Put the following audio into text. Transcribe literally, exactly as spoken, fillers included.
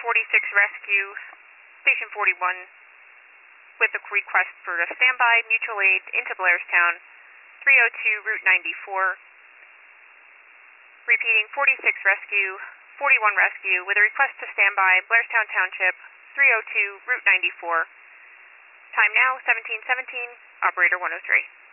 forty-six Rescue, Station forty-one, with a request for a standby mutual aid into Blairstown, three oh two Route ninety-four. Repeating, forty-six Rescue, forty-one Rescue, with a request to standby Blairstown Township, three oh two Route ninety-four. Time now, seventeen seventeen, operator one oh three.